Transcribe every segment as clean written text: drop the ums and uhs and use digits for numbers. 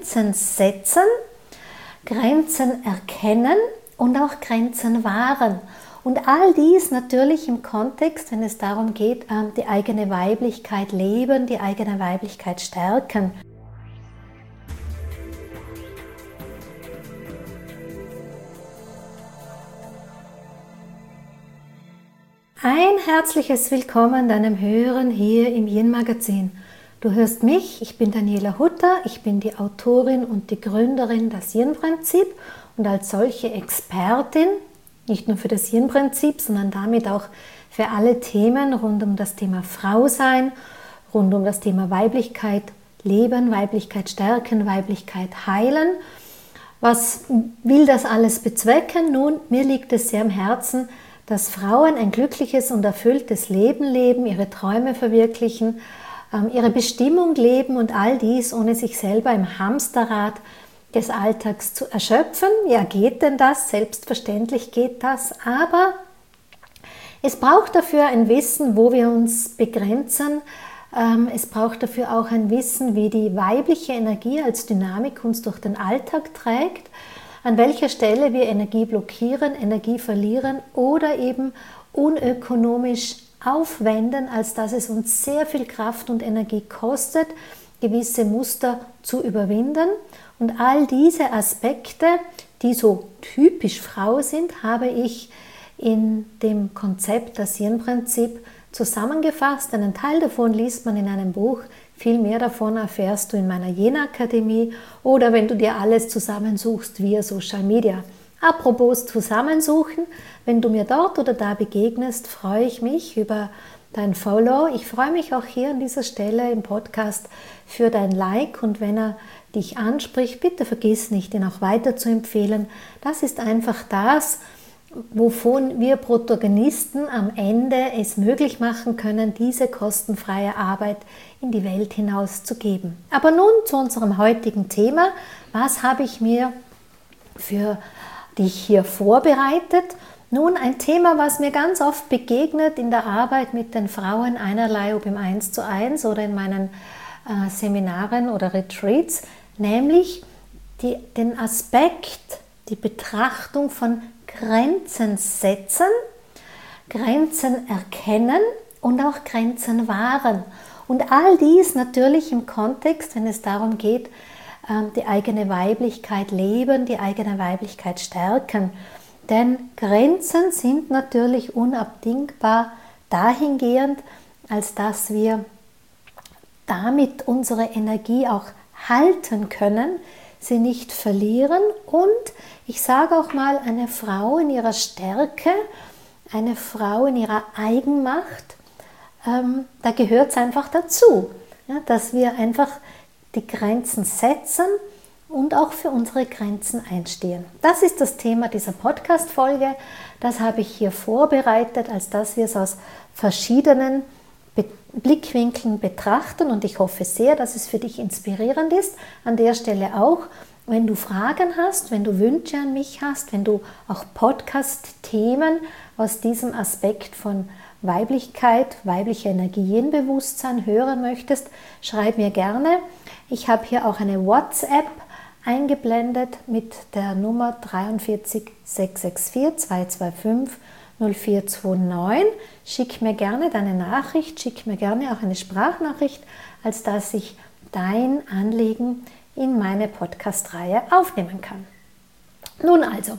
Grenzen setzen, Grenzen erkennen und auch Grenzen wahren. Und all dies natürlich im Kontext, wenn es darum geht, die eigene Weiblichkeit leben, die eigene Weiblichkeit stärken. Ein herzliches Willkommen deinem Hören hier im Yin Magazin. Du hörst mich, ich bin Daniela Hutter, ich bin die Autorin und die Gründerin des Yin-Prinzip und als solche Expertin, nicht nur für das Yin-Prinzip, sondern damit auch für alle Themen rund um das Thema Frausein, rund um das Thema Weiblichkeit leben, Weiblichkeit stärken, Weiblichkeit heilen. Was will das alles bezwecken? Nun, mir liegt es sehr am Herzen, dass Frauen ein glückliches und erfülltes Leben leben, ihre Träume verwirklichen, ihre Bestimmung leben und all dies, ohne sich selber im Hamsterrad des Alltags zu erschöpfen. Ja, geht denn das? Selbstverständlich geht das, aber es braucht dafür ein Wissen, wo wir uns begrenzen. Es braucht dafür auch ein Wissen, wie die weibliche Energie als Dynamik uns durch den Alltag trägt, an welcher Stelle wir Energie blockieren, Energie verlieren oder eben unökonomisch aufwenden, als dass es uns sehr viel Kraft und Energie kostet, gewisse Muster zu überwinden. Und all diese Aspekte, die so typisch Frau sind, habe ich in dem Konzept das Yin-Prinzip zusammengefasst. Einen Teil davon liest man in einem Buch, viel mehr davon erfährst du in meiner Yin-Akademie oder wenn du dir alles zusammensuchst via Social Media. Apropos zusammensuchen, wenn du mir dort oder da begegnest, freue ich mich über dein Follow. Ich freue mich auch hier an dieser Stelle im Podcast für dein Like und wenn er dich anspricht, bitte vergiss nicht, ihn auch weiter zu empfehlen. Das ist einfach das, wovon wir Protagonisten am Ende es möglich machen können, diese kostenfreie Arbeit in die Welt hinaus zu geben. Aber nun zu unserem heutigen Thema. Was habe ich mir für dich hier vorbereitet? Nun, ein Thema, was mir ganz oft begegnet in der Arbeit mit den Frauen, einerlei ob im 1:1 oder in meinen Seminaren oder Retreats, nämlich den Aspekt, die Betrachtung von Grenzen setzen, Grenzen erkennen und auch Grenzen wahren. Und all dies natürlich im Kontext, wenn es darum geht, die eigene Weiblichkeit leben, die eigene Weiblichkeit stärken. Denn Grenzen sind natürlich unabdingbar dahingehend, als dass wir damit unsere Energie auch halten können, sie nicht verlieren und ich sage auch mal, eine Frau in ihrer Stärke, eine Frau in ihrer Eigenmacht, da gehört es einfach dazu, ja, dass wir einfach die Grenzen setzen und auch für unsere Grenzen einstehen. Das ist das Thema dieser Podcast-Folge. Das habe ich hier vorbereitet, als dass wir es aus verschiedenen Blickwinkeln betrachten und ich hoffe sehr, dass es für dich inspirierend ist. An der Stelle auch, wenn du Fragen hast, wenn du Wünsche an mich hast, wenn du auch Podcast-Themen aus diesem Aspekt von Weiblichkeit, weiblicher Energie in Bewusstsein hören möchtest, schreib mir gerne. Ich habe hier auch eine WhatsApp eingeblendet mit der Nummer 43 664 225 0429. Schick mir gerne deine Nachricht, schick mir gerne auch eine Sprachnachricht, als dass ich dein Anliegen in meine Podcast-Reihe aufnehmen kann. Nun also,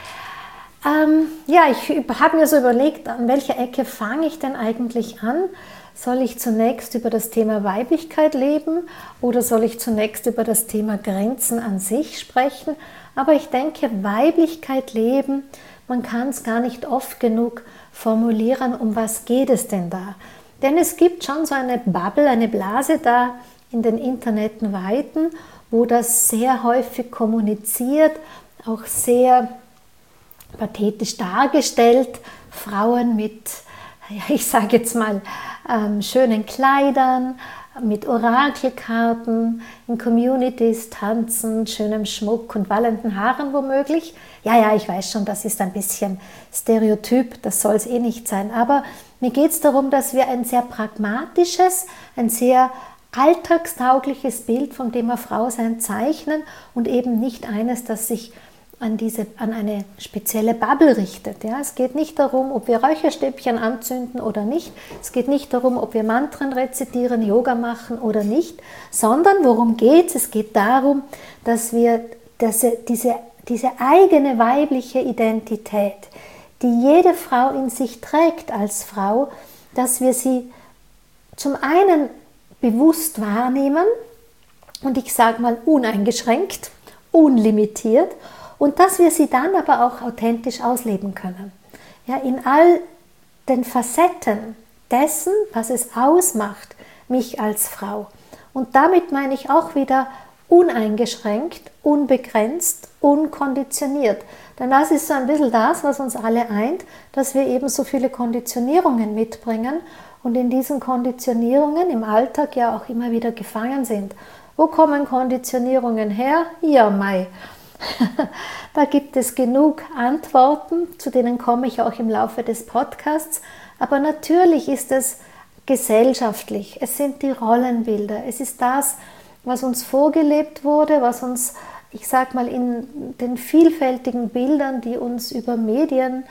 ich habe mir so überlegt, an welcher Ecke fange ich denn eigentlich an? Soll ich zunächst über das Thema Weiblichkeit leben oder soll ich zunächst über das Thema Grenzen an sich sprechen? Aber ich denke, Weiblichkeit leben, man kann es gar nicht oft genug formulieren, um was geht es denn da? Denn es gibt schon so eine Bubble, eine Blase da in den Internetweiten, wo das sehr häufig kommuniziert, auch sehr pathetisch dargestellt, Frauen mit, ich sage jetzt mal, schönen Kleidern, mit Orakelkarten, in Communities tanzen, schönem Schmuck und wallenden Haaren womöglich. Ja, ich weiß schon, das ist ein bisschen Stereotyp, das soll es eh nicht sein, aber mir geht es darum, dass wir ein sehr pragmatisches, ein sehr alltagstaugliches Bild vom Thema Frausein zeichnen und eben nicht eines, das sich an eine spezielle Bubble richtet. Ja, es geht nicht darum, ob wir Räucherstäbchen anzünden oder nicht. Es geht nicht darum, ob wir Mantren rezitieren, Yoga machen oder nicht, sondern worum geht es? Es geht darum, dass wir diese eigene weibliche Identität, die jede Frau in sich trägt als Frau, dass wir sie zum einen bewusst wahrnehmen und ich sage mal uneingeschränkt, unlimitiert, und dass wir sie dann aber auch authentisch ausleben können. Ja, in all den Facetten dessen, was es ausmacht, mich als Frau. Und damit meine ich auch wieder uneingeschränkt, unbegrenzt, unkonditioniert. Denn das ist so ein bisschen das, was uns alle eint, dass wir eben so viele Konditionierungen mitbringen und in diesen Konditionierungen im Alltag ja auch immer wieder gefangen sind. Wo kommen Konditionierungen her? Ja, Mai. Da gibt es genug Antworten, zu denen komme ich auch im Laufe des Podcasts. Aber natürlich ist es gesellschaftlich, es sind die Rollenbilder, es ist das, was uns vorgelebt wurde, was uns, ich sag mal, in den vielfältigen Bildern, die uns über Medien,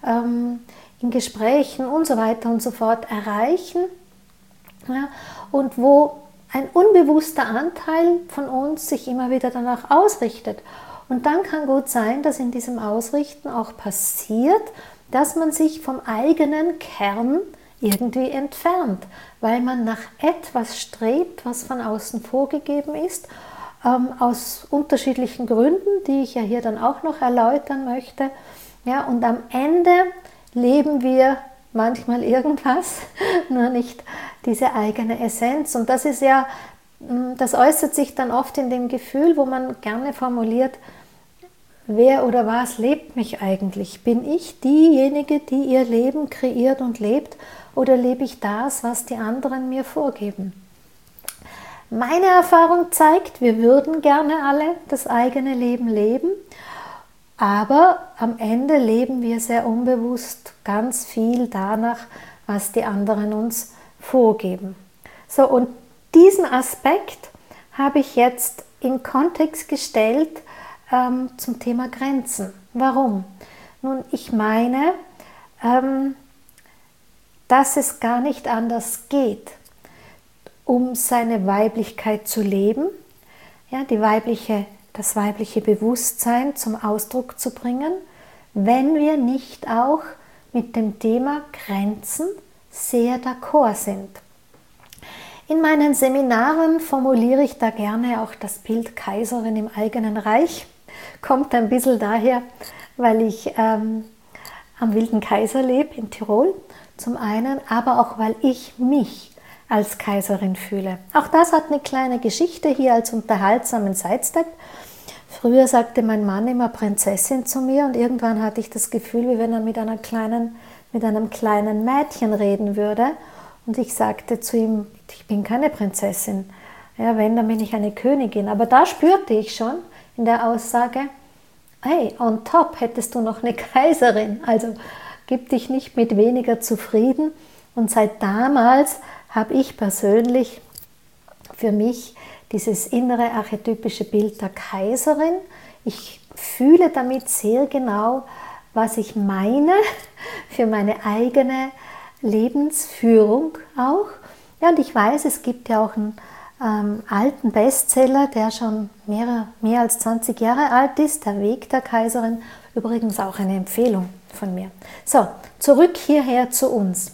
in Gesprächen und so weiter und so fort erreichen, ja, und wo ein unbewusster Anteil von uns sich immer wieder danach ausrichtet. Und dann kann gut sein, dass in diesem Ausrichten auch passiert, dass man sich vom eigenen Kern irgendwie entfernt, weil man nach etwas strebt, was von außen vorgegeben ist, aus unterschiedlichen Gründen, die ich ja hier dann auch noch erläutern möchte. Ja, und am Ende leben wir manchmal irgendwas, nur nicht diese eigene Essenz. Und das ist ja, das äußert sich dann oft in dem Gefühl, wo man gerne formuliert, wer oder was lebt mich eigentlich? Bin ich diejenige, die ihr Leben kreiert und lebt, oder lebe ich das, was die anderen mir vorgeben? Meine Erfahrung zeigt, wir würden gerne alle das eigene Leben leben, aber am Ende leben wir sehr unbewusst ganz viel danach, was die anderen uns vorgeben. So, und diesen Aspekt habe ich jetzt in Kontext gestellt zum Thema Grenzen. Warum? Nun, ich meine, dass es gar nicht anders geht, um seine Weiblichkeit zu leben, ja, das weibliche Bewusstsein zum Ausdruck zu bringen, wenn wir nicht auch mit dem Thema Grenzen sehr d'accord sind. In meinen Seminaren formuliere ich da gerne auch das Bild Kaiserin im eigenen Reich. Kommt ein bisschen daher, weil ich am Wilden Kaiser lebe in Tirol, zum einen, aber auch weil ich mich als Kaiserin fühle. Auch das hat eine kleine Geschichte hier als unterhaltsamen Sidestep. Früher sagte mein Mann immer Prinzessin zu mir und irgendwann hatte ich das Gefühl, wie wenn er mit einem kleinen Mädchen reden würde. Und ich sagte zu ihm, ich bin keine Prinzessin. Ja, wenn, dann bin ich eine Königin. Aber da spürte ich schon in der Aussage, hey, on top hättest du noch eine Kaiserin. Also gib dich nicht mit weniger zufrieden. Und seit damals habe ich persönlich für mich dieses innere archetypische Bild der Kaiserin. Ich fühle damit sehr genau, was ich meine für meine eigene Lebensführung auch. Ja, und ich weiß, es gibt ja auch einen alten Bestseller, der schon mehr als 20 Jahre alt ist, Der Weg der Kaiserin, übrigens auch eine Empfehlung von mir. So, zurück hierher zu uns.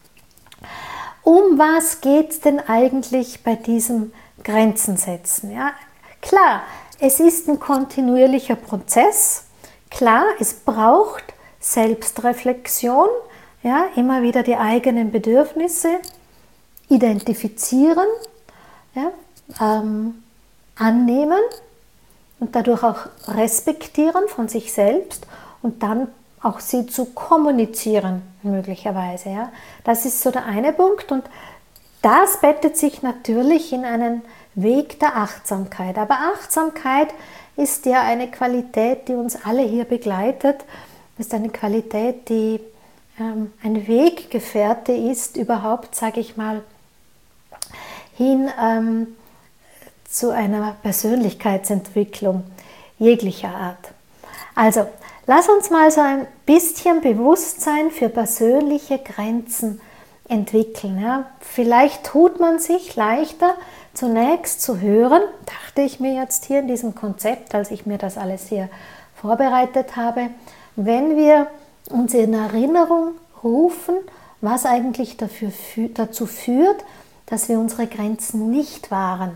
Um was geht es denn eigentlich bei diesem Grenzen setzen? Ja, klar, es ist ein kontinuierlicher Prozess. Klar, es braucht Selbstreflexion, ja, immer wieder die eigenen Bedürfnisse identifizieren, ja, annehmen und dadurch auch respektieren von sich selbst und dann auch sie zu kommunizieren möglicherweise. Ja. Das ist so der eine Punkt und das bettet sich natürlich in einen Weg der Achtsamkeit. Aber Achtsamkeit ist ja eine Qualität, die uns alle hier begleitet, ist eine Qualität, die ein Weggefährte ist, überhaupt, sage ich mal, hin zu einer Persönlichkeitsentwicklung jeglicher Art. Also, lass uns mal so ein bisschen Bewusstsein für persönliche Grenzen entwickeln. Ja. Vielleicht tut man sich leichter, zunächst zu hören, dachte ich mir jetzt hier in diesem Konzept, als ich mir das alles hier vorbereitet habe, wenn wir uns in Erinnerung rufen, was eigentlich dazu führt, dass wir unsere Grenzen nicht wahren.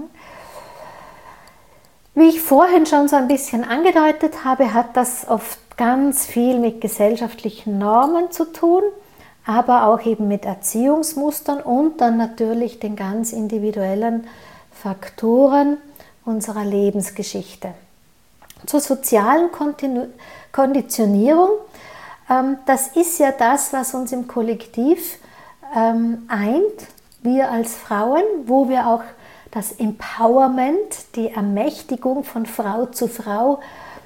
Wie ich vorhin schon so ein bisschen angedeutet habe, hat das oft ganz viel mit gesellschaftlichen Normen zu tun, aber auch eben mit Erziehungsmustern und dann natürlich den ganz individuellen Faktoren unserer Lebensgeschichte. Zur sozialen Konditionierung, das ist ja das, was uns im Kollektiv eint, wir als Frauen, wo wir auch das Empowerment, die Ermächtigung von Frau zu Frau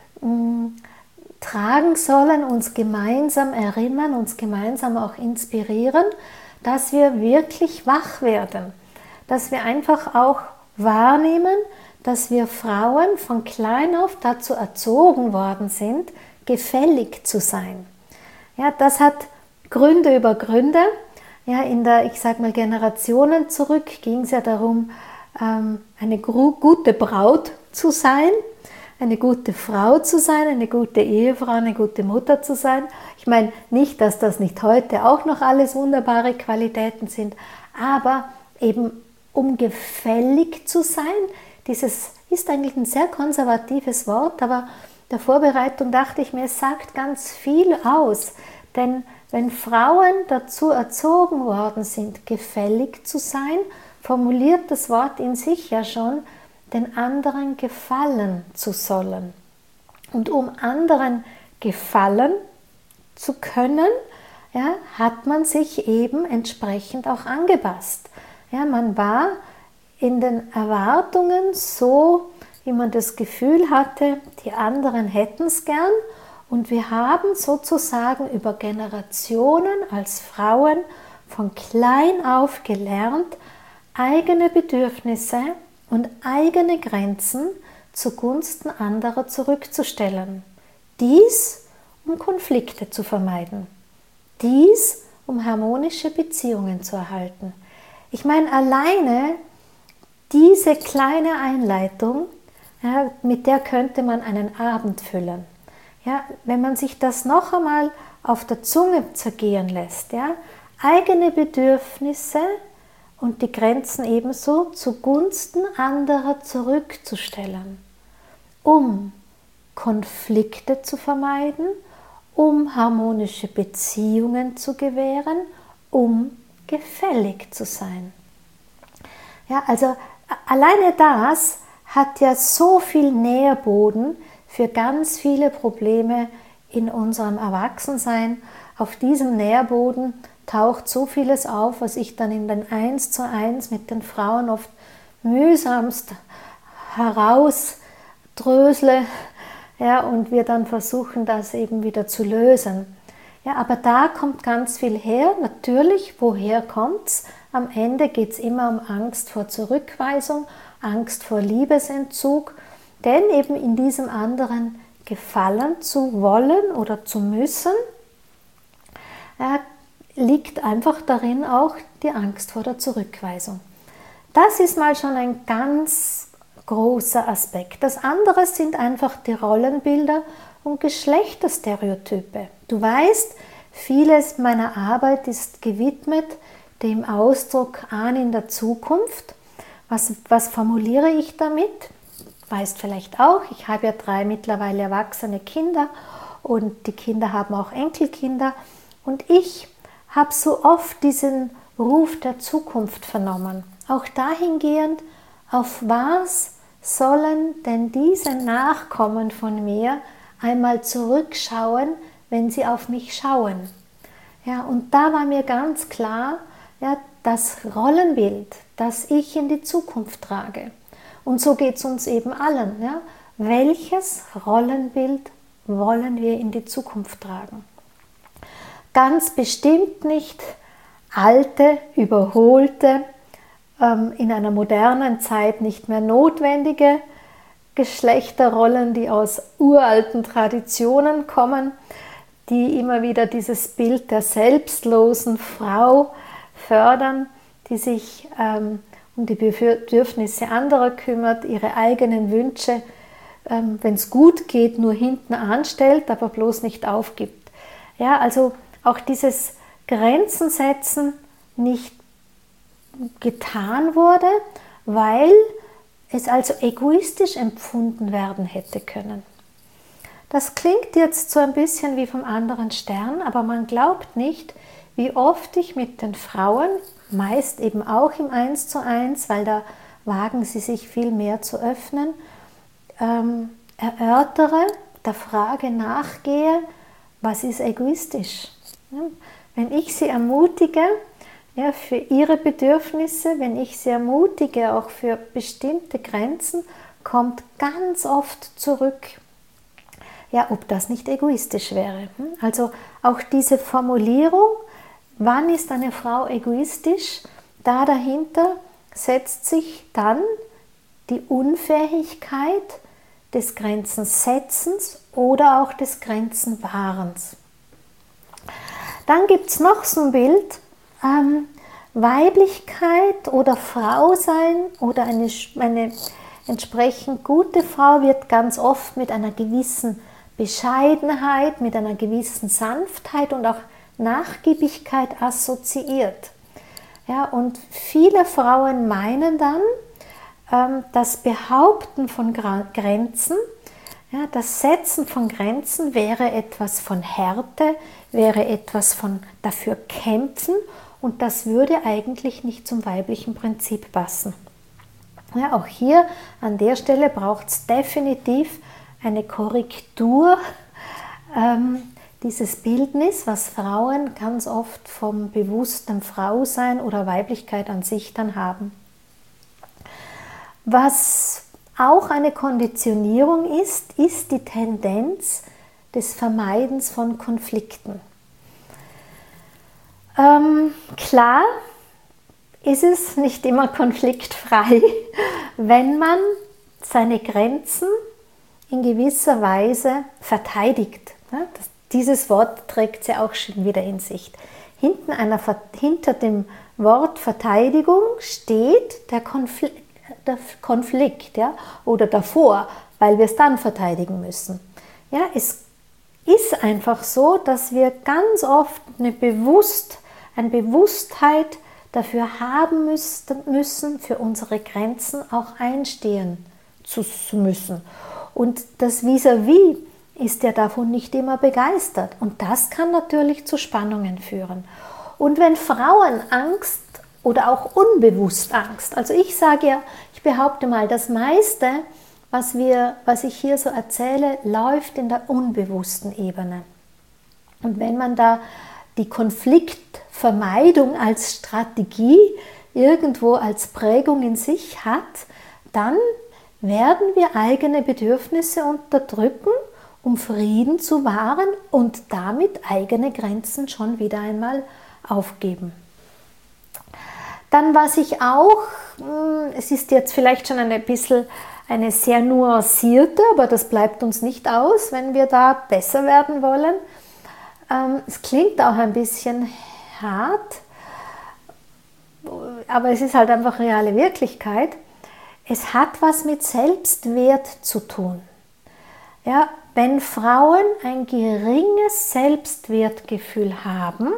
tragen sollen, uns gemeinsam erinnern, uns gemeinsam auch inspirieren, dass wir wirklich wach werden, dass wir einfach auch wahrnehmen, dass wir Frauen von klein auf dazu erzogen worden sind, gefällig zu sein. Ja, das hat Gründe über Gründe. Ja, ich sag mal Generationen zurück ging es ja darum, eine gute Braut zu sein, eine gute Frau zu sein, eine gute Ehefrau, eine gute Mutter zu sein. Ich meine nicht, dass das nicht heute auch noch alles wunderbare Qualitäten sind, aber eben um gefällig zu sein, dieses ist eigentlich ein sehr konservatives Wort, aber der Vorbereitung dachte ich mir, es sagt ganz viel aus, denn wenn Frauen dazu erzogen worden sind, gefällig zu sein, formuliert das Wort in sich ja schon, den anderen gefallen zu sollen. Und um anderen gefallen zu können, ja, hat man sich eben entsprechend auch angepasst. Ja, man war in den Erwartungen so, wie man das Gefühl hatte, die anderen hätten es gern. Und wir haben sozusagen über Generationen als Frauen von klein auf gelernt, eigene Bedürfnisse und eigene Grenzen zugunsten anderer zurückzustellen. Dies, um Konflikte zu vermeiden. Dies, um harmonische Beziehungen zu erhalten. Ich meine, alleine diese kleine Einleitung, ja, mit der könnte man einen Abend füllen. Ja, wenn man sich das noch einmal auf der Zunge zergehen lässt, ja, eigene Bedürfnisse und die Grenzen ebenso zugunsten anderer zurückzustellen, um Konflikte zu vermeiden, um harmonische Beziehungen zu gewähren, um gefällig zu sein. Ja, also alleine das hat ja so viel Nährboden für ganz viele Probleme in unserem Erwachsensein. Auf diesem Nährboden taucht so vieles auf, was ich dann in den 1:1 mit den Frauen oft mühsamst herausdrösle, ja, und wir dann versuchen, das eben wieder zu lösen. Ja, aber da kommt ganz viel her. Natürlich, woher kommt's? Am Ende geht es immer um Angst vor Zurückweisung, Angst vor Liebesentzug, denn eben in diesem anderen gefallen zu wollen oder zu müssen, liegt einfach darin auch die Angst vor der Zurückweisung. Das ist mal schon ein ganz großer Aspekt. Das andere sind einfach die Rollenbilder und Geschlechterstereotype. Du weißt, vieles meiner Arbeit ist gewidmet dem Ausdruck an in der Zukunft. Was formuliere ich damit? Weißt vielleicht auch, ich habe ja 3 mittlerweile erwachsene Kinder und die Kinder haben auch Enkelkinder und ich habe so oft diesen Ruf der Zukunft vernommen. Auch dahingehend, auf was sollen denn diese Nachkommen von mir einmal zurückschauen, wenn sie auf mich schauen? Ja, und da war mir ganz klar, ja, das Rollenbild, das ich in die Zukunft trage. Und so geht es uns eben allen. Ja? Welches Rollenbild wollen wir in die Zukunft tragen? Ganz bestimmt nicht alte, überholte in einer modernen Zeit nicht mehr notwendige Geschlechterrollen, die aus uralten Traditionen kommen, die immer wieder dieses Bild der selbstlosen Frau fördern, die sich um die Bedürfnisse anderer kümmert, ihre eigenen Wünsche, wenn es gut geht, nur hinten anstellt, aber bloß nicht aufgibt. Ja, also auch dieses Grenzen setzen nicht getan wurde, weil es also egoistisch empfunden werden hätte können. Das klingt jetzt so ein bisschen wie vom anderen Stern, aber man glaubt nicht, wie oft ich mit den Frauen, meist eben auch im 1:1, weil da wagen sie sich viel mehr zu öffnen, erörtere, der Frage nachgehe, was ist egoistisch? Ja, wenn ich sie ermutige, ja, für ihre Bedürfnisse, wenn ich sie ermutige, auch für bestimmte Grenzen, kommt ganz oft zurück, ja, ob das nicht egoistisch wäre. Also auch diese Formulierung, wann ist eine Frau egoistisch, da dahinter setzt sich dann die Unfähigkeit des Grenzensetzens oder auch des Grenzenwahrens. Dann gibt es noch so ein Bild, Weiblichkeit oder Frau sein oder eine entsprechend gute Frau wird ganz oft mit einer gewissen Bescheidenheit, mit einer gewissen Sanftheit und auch Nachgiebigkeit assoziiert. Ja, und viele Frauen meinen dann, das Behaupten von Grenzen, ja, das Setzen von Grenzen wäre etwas von Härte, wäre etwas von dafür kämpfen und das würde eigentlich nicht zum weiblichen Prinzip passen. Ja, auch hier an der Stelle braucht es definitiv eine Korrektur dieses Bildnis, was Frauen ganz oft vom bewussten Frausein oder Weiblichkeit an sich dann haben. Was auch eine Konditionierung ist, ist die Tendenz des Vermeidens von Konflikten. Klar ist es nicht immer konfliktfrei, wenn man seine Grenzen in gewisser Weise verteidigt. Dieses Wort trägt sie auch schon wieder in sich. Hinter dem Wort Verteidigung steht der Konflikt, ja, oder davor, weil wir es dann verteidigen müssen. Ja, es ist einfach so, dass wir ganz oft eine Bewusstheit dafür haben müssen, für unsere Grenzen auch einstehen zu müssen. Und das Vis-à-vis ist ja davon nicht immer begeistert. Und das kann natürlich zu Spannungen führen. Und wenn Frauen Angst oder auch unbewusst Angst, also ich sage ja, ich behaupte mal, das meiste, was ich hier so erzähle, läuft in der unbewussten Ebene. Und wenn man da die Konfliktvermeidung als Strategie irgendwo als Prägung in sich hat, dann werden wir eigene Bedürfnisse unterdrücken, um Frieden zu wahren und damit eigene Grenzen schon wieder einmal aufgeben. Dann was ich auch, es ist jetzt vielleicht schon ein bisschen eine sehr nuancierte, aber das bleibt uns nicht aus, wenn wir da besser werden wollen. Es klingt auch ein bisschen hart, aber es ist halt einfach reale Wirklichkeit. Es hat was mit Selbstwert zu tun. Ja, wenn Frauen ein geringes Selbstwertgefühl haben,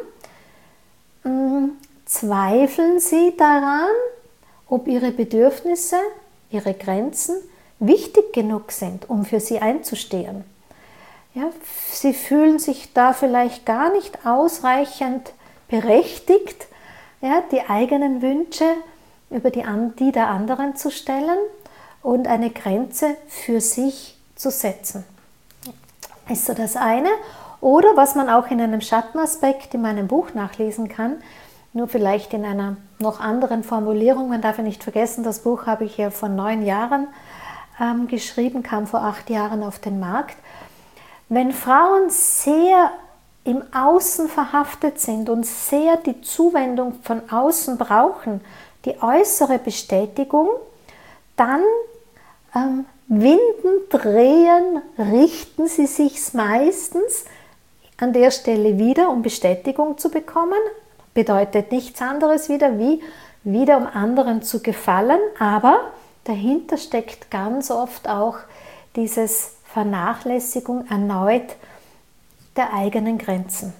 zweifeln sie daran, ob ihre Bedürfnisse, ihre Grenzen wichtig genug sind, um für sie einzustehen. Ja, sie fühlen sich da vielleicht gar nicht ausreichend berechtigt, ja, die eigenen Wünsche über die der anderen zu stellen und eine Grenze für sich zu setzen. Ist so das eine. Oder was man auch in einem Schattenaspekt in meinem Buch nachlesen kann, nur vielleicht in einer noch anderen Formulierung. Man darf ja nicht vergessen, das Buch habe ich ja vor 9 Jahren geschrieben, kam vor 8 Jahren auf den Markt. Wenn Frauen sehr im Außen verhaftet sind und sehr die Zuwendung von außen brauchen, die äußere Bestätigung, dann winden, drehen, richten sie sich meistens an der Stelle wieder, um Bestätigung zu bekommen. Bedeutet nichts anderes wie wieder um anderen zu gefallen, aber dahinter steckt ganz oft auch dieses Vernachlässigung erneut der eigenen Grenzen.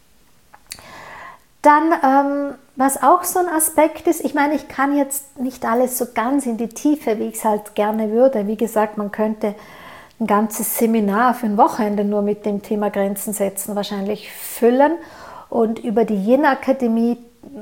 Dann, was auch so ein Aspekt ist, ich meine, ich kann jetzt nicht alles so ganz in die Tiefe, wie ich es halt gerne würde. Wie gesagt, man könnte ein ganzes Seminar für ein Wochenende nur mit dem Thema Grenzen setzen wahrscheinlich füllen. Und über die Yin-Akademie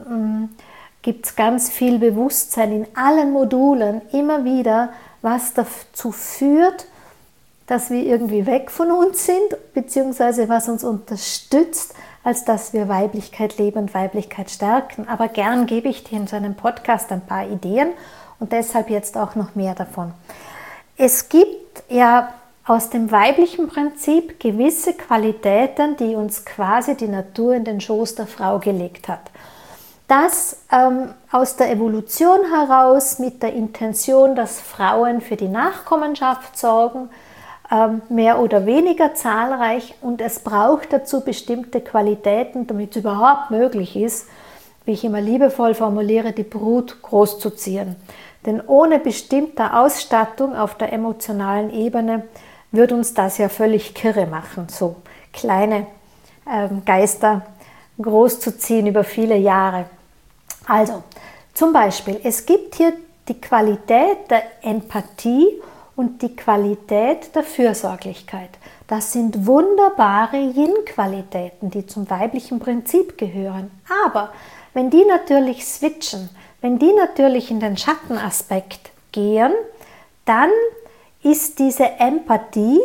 gibt es ganz viel Bewusstsein in allen Modulen immer wieder, was dazu führt, dass wir irgendwie weg von uns sind, beziehungsweise was uns unterstützt, als dass wir Weiblichkeit leben und Weiblichkeit stärken. Aber gern gebe ich dir in so einem Podcast ein paar Ideen und deshalb jetzt auch noch mehr davon. Es gibt ja aus dem weiblichen Prinzip gewisse Qualitäten, die uns quasi die Natur in den Schoß der Frau gelegt hat. Das aus der Evolution heraus mit der Intention, dass Frauen für die Nachkommenschaft sorgen, mehr oder weniger zahlreich, und es braucht dazu bestimmte Qualitäten, damit es überhaupt möglich ist, wie ich immer liebevoll formuliere, die Brut großzuziehen. Denn ohne bestimmte Ausstattung auf der emotionalen Ebene würde uns das ja völlig kirre machen, so kleine Geister großzuziehen über viele Jahre. Also zum Beispiel, es gibt hier die Qualität der Empathie und die Qualität der Fürsorglichkeit. Das sind wunderbare Yin-Qualitäten, die zum weiblichen Prinzip gehören. Aber wenn die natürlich switchen, wenn die natürlich in den Schattenaspekt gehen, dann ist diese Empathie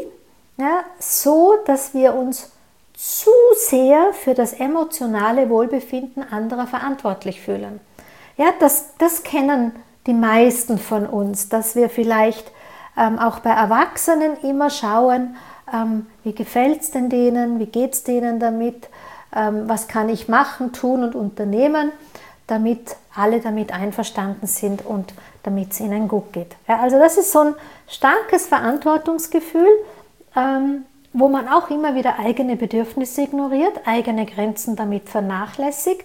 so, dass wir uns zu sehr für das emotionale Wohlbefinden anderer verantwortlich fühlen. Ja, das kennen die meisten von uns, dass wir vielleicht auch bei Erwachsenen immer schauen, wie gefällt es denn denen, wie geht es denen damit, was kann ich machen, tun und unternehmen, damit alle damit einverstanden sind und damit es ihnen gut geht. Ja, also das ist so ein starkes Verantwortungsgefühl, wo man auch immer wieder eigene Bedürfnisse ignoriert, eigene Grenzen damit vernachlässigt.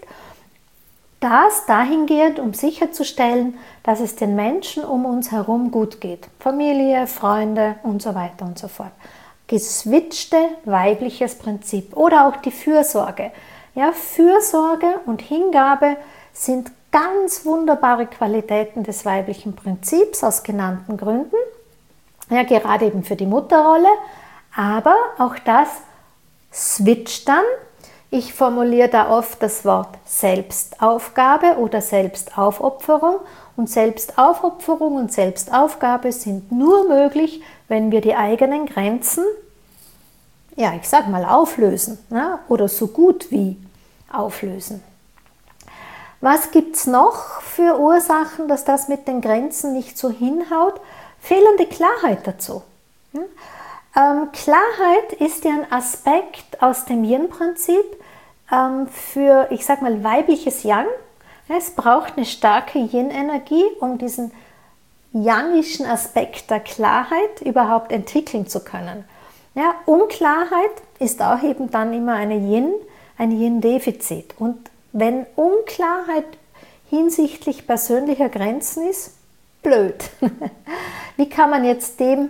Das dahingehend, um sicherzustellen, dass es den Menschen um uns herum gut geht. Familie, Freunde und so weiter und so fort. Geswitchte weibliches Prinzip. Oder auch die Fürsorge. Ja, Fürsorge und Hingabe sind ganz wunderbare Qualitäten des weiblichen Prinzips aus genannten Gründen. Ja, gerade eben für die Mutterrolle. Aber auch das switcht dann. Ich formuliere da oft das Wort Selbstaufgabe oder Selbstaufopferung. Und Selbstaufopferung und Selbstaufgabe sind nur möglich, wenn wir die eigenen Grenzen, ja, ich sag mal, auflösen, ne? Oder so gut wie auflösen. Was gibt es noch für Ursachen, dass das mit den Grenzen nicht so hinhaut? Fehlende Klarheit dazu. Klarheit ist ja ein Aspekt aus dem Yin-Prinzip für, ich sag mal, weibliches Yang. Es braucht eine starke Yin-Energie, um diesen yangischen Aspekt der Klarheit überhaupt entwickeln zu können. Ja, Unklarheit ist auch eben dann immer ein Yin-Defizit. Und wenn Unklarheit hinsichtlich persönlicher Grenzen ist, blöd. Wie kann man jetzt dem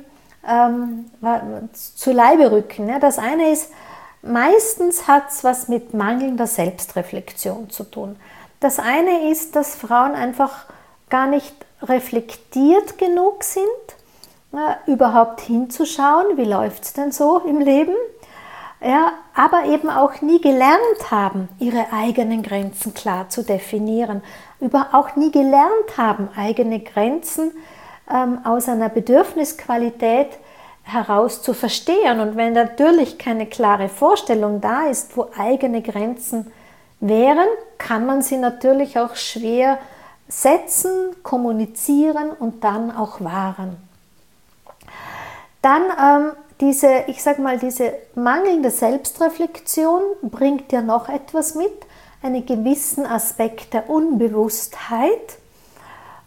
zu Leibe rücken? Ja, das eine ist, meistens hat es was mit mangelnder Selbstreflexion zu tun. Das eine ist, dass Frauen einfach gar nicht reflektiert genug sind, überhaupt hinzuschauen, wie läuft es denn so im Leben, ja, aber eben auch nie gelernt haben, ihre eigenen Grenzen klar zu definieren, auch nie gelernt haben, eigene Grenzen aus einer Bedürfnisqualität heraus zu verstehen. Und wenn natürlich keine klare Vorstellung da ist, wo eigene Grenzen wären, kann man sie natürlich auch schwer setzen, kommunizieren und dann auch wahren. Dann diese mangelnde Selbstreflexion bringt ja noch etwas mit, einen gewissen Aspekt der Unbewusstheit.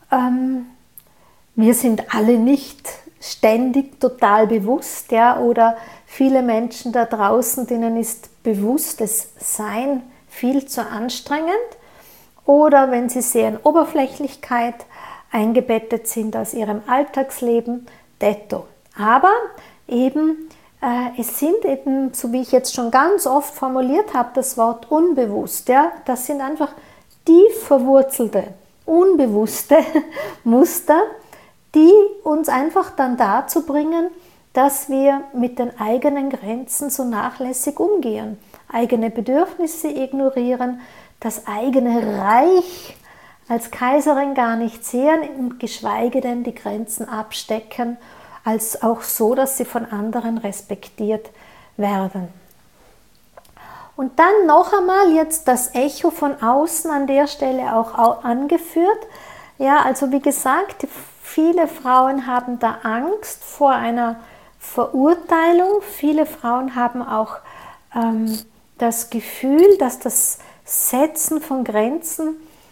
wir sind alle nicht ständig total bewusst, ja, oder viele Menschen da draußen, denen ist bewusstes Sein viel zu anstrengend, oder wenn sie sehr in Oberflächlichkeit eingebettet sind aus ihrem Alltagsleben, detto. Aber eben, es sind eben, so wie ich jetzt schon ganz oft formuliert habe, das Wort unbewusst, ja, das sind einfach tief verwurzelte, unbewusste Muster, die uns einfach dann dazu bringen, dass wir mit den eigenen Grenzen so nachlässig umgehen, eigene Bedürfnisse ignorieren, das eigene Reich als Kaiserin gar nicht sehen und geschweige denn die Grenzen abstecken, als auch so, dass sie von anderen respektiert werden. Und dann noch einmal jetzt das Echo von außen an der Stelle auch angeführt. Ja, also wie gesagt, viele Frauen haben da Angst vor einer Verurteilung. Viele Frauen haben auch das Gefühl, dass das Setzen von Grenzen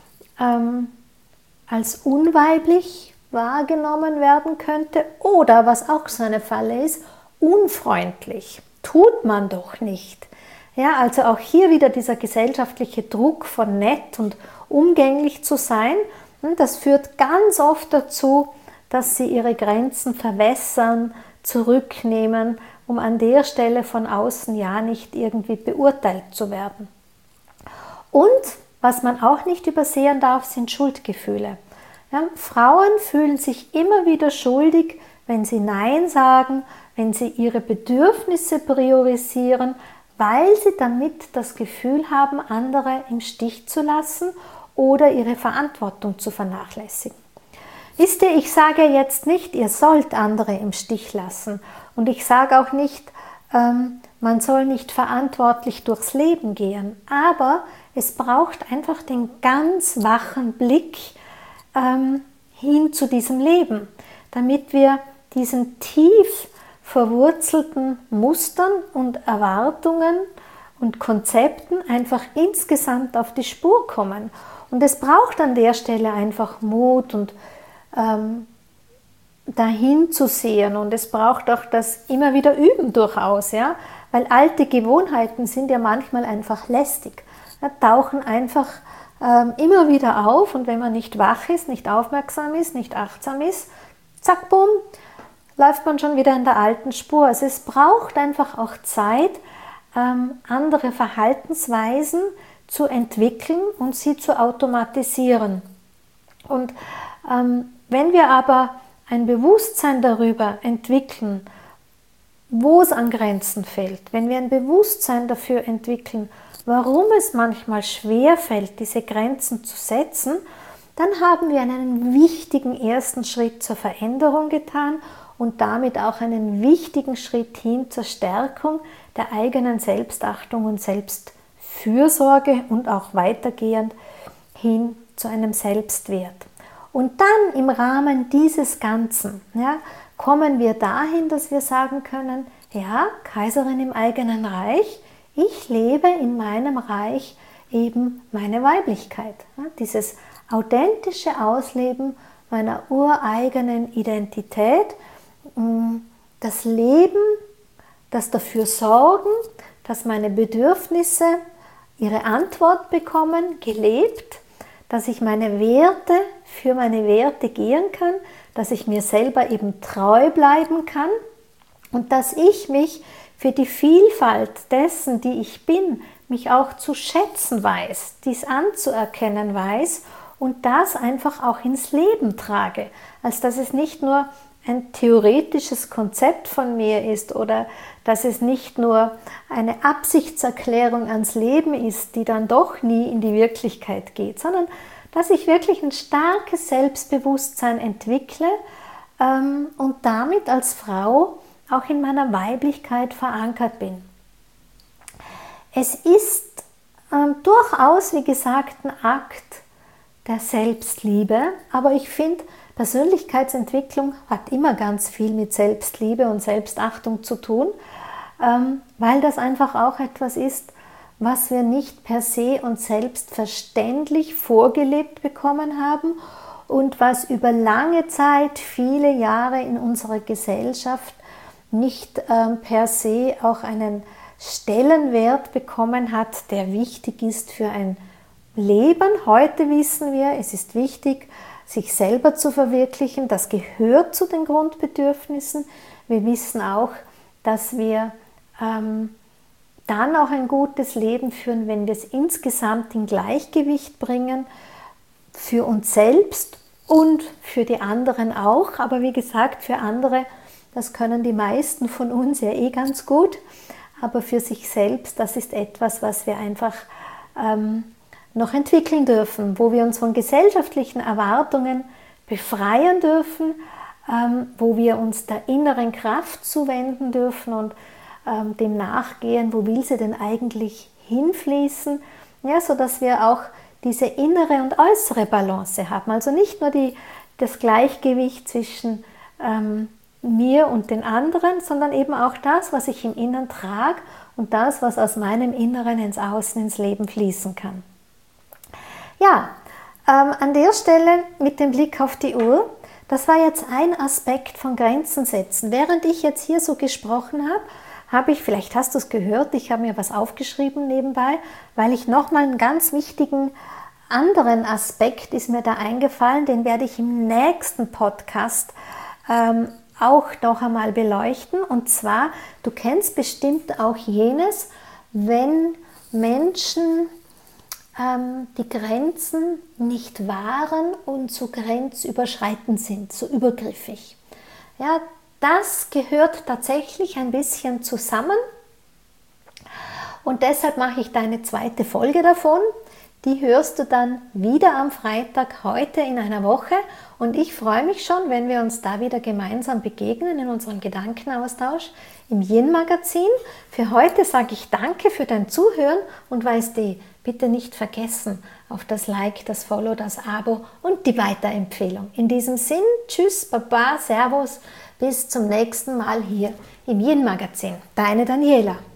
als unweiblich wahrgenommen werden könnte oder, was auch so eine Falle ist, unfreundlich. Tut man doch nicht. Ja, also auch hier wieder dieser gesellschaftliche Druck von nett und umgänglich zu sein. Das führt ganz oft dazu, dass sie ihre Grenzen verwässern, zurücknehmen, um an der Stelle von außen ja nicht irgendwie beurteilt zu werden. Und was man auch nicht übersehen darf, sind Schuldgefühle. Ja, Frauen fühlen sich immer wieder schuldig, wenn sie Nein sagen, wenn sie ihre Bedürfnisse priorisieren, weil sie damit das Gefühl haben, andere im Stich zu lassen oder ihre Verantwortung zu vernachlässigen. Wisst ihr, ich sage jetzt nicht, ihr sollt andere im Stich lassen, und ich sage auch nicht, man soll nicht verantwortlich durchs Leben gehen, aber es braucht einfach den ganz wachen Blick hin zu diesem Leben, damit wir diesen tief verwurzelten Mustern und Erwartungen und Konzepten einfach insgesamt auf die Spur kommen. Und es braucht an der Stelle einfach Mut und dahin zu sehen, und es braucht auch das immer wieder Üben durchaus, ja, weil alte Gewohnheiten sind ja manchmal einfach lästig, ja, tauchen einfach immer wieder auf, und wenn man nicht wach ist, nicht aufmerksam ist, nicht achtsam ist, zack, bumm, läuft man schon wieder in der alten Spur. Also es braucht einfach auch Zeit, andere Verhaltensweisen zu entwickeln und sie zu automatisieren. Und wenn wir aber ein Bewusstsein darüber entwickeln, wo es an Grenzen fällt, wenn wir ein Bewusstsein dafür entwickeln, warum es manchmal schwer fällt, diese Grenzen zu setzen, dann haben wir einen wichtigen ersten Schritt zur Veränderung getan und damit auch einen wichtigen Schritt hin zur Stärkung der eigenen Selbstachtung und Selbstfürsorge und auch weitergehend hin zu einem Selbstwert. Und dann im Rahmen dieses Ganzen, ja, kommen wir dahin, dass wir sagen können, ja, Kaiserin im eigenen Reich, ich lebe in meinem Reich eben meine Weiblichkeit. Ja, dieses authentische Ausleben meiner ureigenen Identität, das Leben, das dafür sorgen, dass meine Bedürfnisse ihre Antwort bekommen, gelebt, dass ich meine Werte für meine Werte gehen kann, dass ich mir selber eben treu bleiben kann und dass ich mich für die Vielfalt dessen, die ich bin, mich auch zu schätzen weiß, dies anzuerkennen weiß und das einfach auch ins Leben trage, als dass es nicht nur ein theoretisches Konzept von mir ist oder dass es nicht nur eine Absichtserklärung ans Leben ist, die dann doch nie in die Wirklichkeit geht, sondern dass ich wirklich ein starkes Selbstbewusstsein entwickle und damit als Frau auch in meiner Weiblichkeit verankert bin. Es ist durchaus, wie gesagt, ein Akt der Selbstliebe, aber ich finde, Persönlichkeitsentwicklung hat immer ganz viel mit Selbstliebe und Selbstachtung zu tun, weil das einfach auch etwas ist, was wir nicht per se und selbstverständlich vorgelebt bekommen haben und was über lange Zeit, viele Jahre in unserer Gesellschaft nicht per se auch einen Stellenwert bekommen hat, der wichtig ist für ein Leben. Heute wissen wir, es ist wichtig, sich selber zu verwirklichen. Das gehört zu den Grundbedürfnissen. Wir wissen auch, dass wir dann auch ein gutes Leben führen, wenn wir es insgesamt in Gleichgewicht bringen, für uns selbst und für die anderen auch. Aber wie gesagt, für andere, das können die meisten von uns ja eh ganz gut. Aber für sich selbst, das ist etwas, was wir einfach noch entwickeln dürfen, wo wir uns von gesellschaftlichen Erwartungen befreien dürfen, wo wir uns der inneren Kraft zuwenden dürfen und dem nachgehen, wo will sie denn eigentlich hinfließen, ja, sodass wir auch diese innere und äußere Balance haben. Also nicht nur das Gleichgewicht zwischen mir und den anderen, sondern eben auch das, was ich im Inneren trage und das, was aus meinem Inneren ins Außen, ins Leben fließen kann. Ja, an der Stelle mit dem Blick auf die Uhr, das war jetzt ein Aspekt von Grenzen setzen. Während ich jetzt hier so gesprochen habe ich, vielleicht hast du es gehört, ich habe mir was aufgeschrieben nebenbei, weil ich nochmal einen ganz wichtigen anderen Aspekt ist mir da eingefallen, den werde ich im nächsten Podcast auch noch einmal beleuchten. Und zwar, du kennst bestimmt auch jenes, wenn Menschen die Grenzen nicht wahren und so grenzüberschreitend sind, so übergriffig. Ja, das gehört tatsächlich ein bisschen zusammen und deshalb mache ich deine zweite Folge davon. Die hörst du dann wieder am Freitag, heute in einer Woche und ich freue mich schon, wenn wir uns da wieder gemeinsam begegnen in unserem Gedankenaustausch im Yin-Magazin. Für heute sage ich danke für dein Zuhören und weißt du, bitte nicht vergessen auf das Like, das Follow, das Abo und die Weiterempfehlung. In diesem Sinn, tschüss, Baba, Servus, bis zum nächsten Mal hier im Yin-Magazin. Deine Daniela.